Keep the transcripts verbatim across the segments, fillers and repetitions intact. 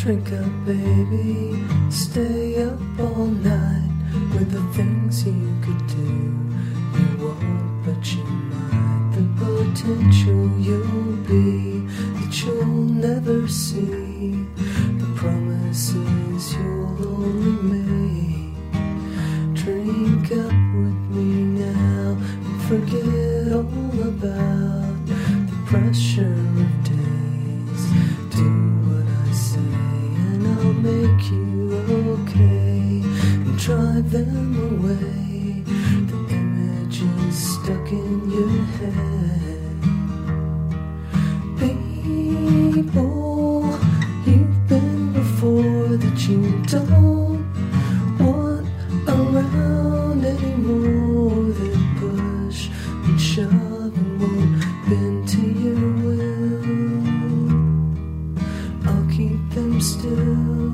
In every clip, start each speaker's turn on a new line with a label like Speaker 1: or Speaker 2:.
Speaker 1: Drink up, baby, stay up all night with the things you could do. You won't, but you might. The potential you'll be that you'll never see. The promises you'll only make. Drink up with me now and forget all about the pressure of days. Do what I say and I'll make you okay and drive them away. The images stuck in your head. People you've been before that you don't want around anymore. That push and shove and won't bend to your will. I'll keep them still.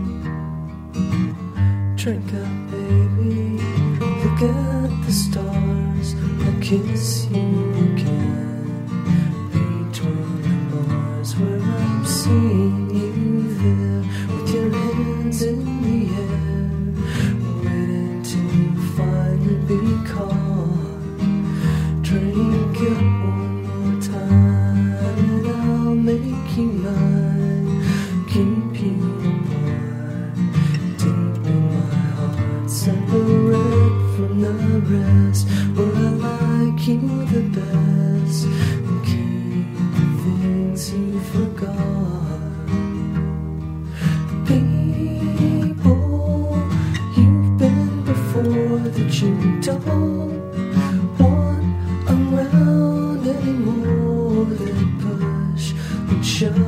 Speaker 1: Drink up, baby, look at the stars. I'll kiss you again between the bars where I'm seeing you there with your hands in the air, waiting to finally be caught. Drink up one more time and I'll make you mine, keep you apart, deep in my heart, separate from the rest, where I like you the best and keep the things you forgot. The people you've been before that you don't want around anymore. That push and shove